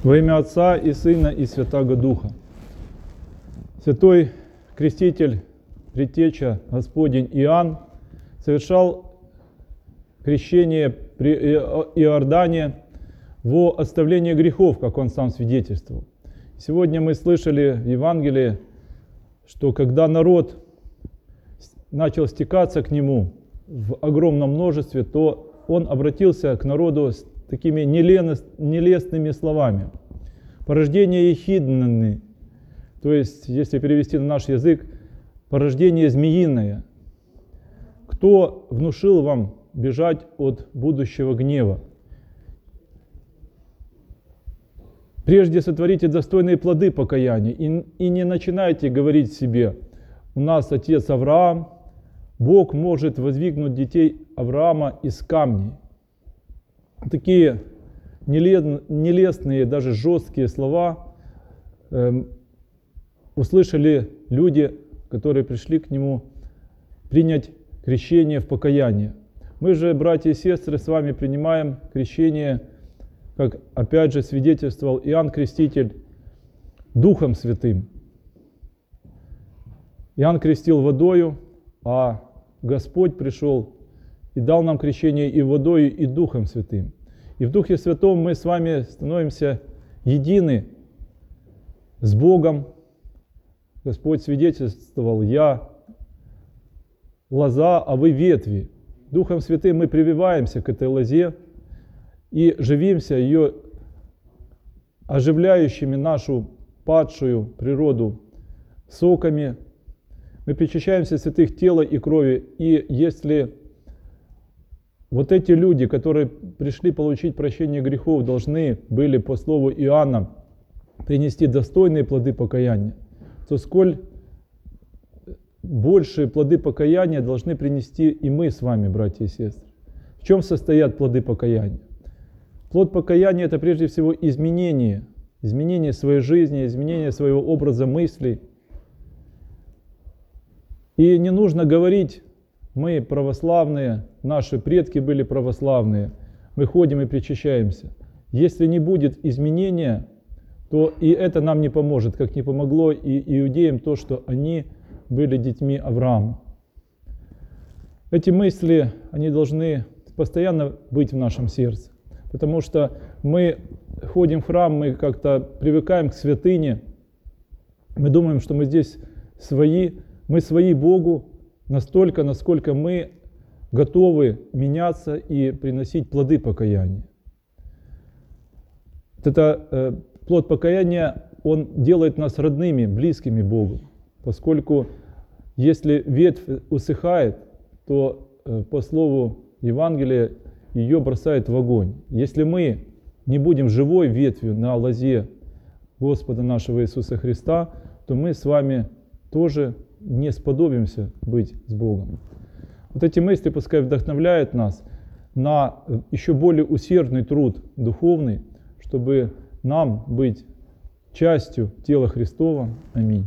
Во имя Отца и Сына и Святаго Духа. Святой Креститель, Предтеча Господень Иоанн совершал крещение при Иордане во оставление грехов, как он сам свидетельствовал. Сегодня мы слышали в Евангелии, что когда народ начал стекаться к нему в огромном множестве, то он обратился к народу с такими нелестными словами. Порождение ехидны, то есть, если перевести на наш язык, порождение змеиное. Кто внушил вам бежать от будущего гнева? Прежде сотворите достойные плоды покаяния и не начинайте говорить себе: у нас отец Авраам, Бог может воздвигнуть детей Авраама из камней. Такие нелестные, даже жесткие слова услышали люди, которые пришли к нему принять крещение в покаяние. Мы же, братья и сестры, с вами принимаем крещение, как опять же свидетельствовал Иоанн Креститель, Духом Святым. Иоанн крестил водою, а Господь пришел и дал нам крещение и водою, и Духом Святым. И в Духе Святом мы с вами становимся едины с Богом. Господь свидетельствовал: «Я лоза, а вы ветви». Духом Святым мы прививаемся к этой лозе и живимся ее оживляющими нашу падшую природу соками. Мы причащаемся святых тела и крови. И если вот эти люди, которые пришли получить прощение грехов, должны были, по слову Иоанна, принести достойные плоды покаяния, то сколь большие плоды покаяния должны принести и мы с вами, братья и сестры. В чем состоят плоды покаяния? Плод покаяния – это прежде всего изменение своей жизни, изменение своего образа мыслей. И не нужно говорить: мы православные, наши предки были православные, мы ходим и причащаемся. Если не будет изменения, то и это нам не поможет, как не помогло и иудеям то, что они были детьми Авраама. Эти мысли, они должны постоянно быть в нашем сердце, потому что мы ходим в храм, мы как-то привыкаем к святыне, мы думаем, что мы здесь свои, мы свои Богу настолько, насколько мы готовы меняться и приносить плоды покаяния. Плод покаяния, он делает нас родными, близкими Богу, поскольку если ветвь усыхает, то по слову Евангелия ее бросают в огонь. Если мы не будем живой ветвью на лозе Господа нашего Иисуса Христа, то мы с вами тоже не сподобимся быть с Богом. Вот эти мысли пускай вдохновляют нас на еще более усердный труд духовный, чтобы нам быть частью тела Христова. Аминь.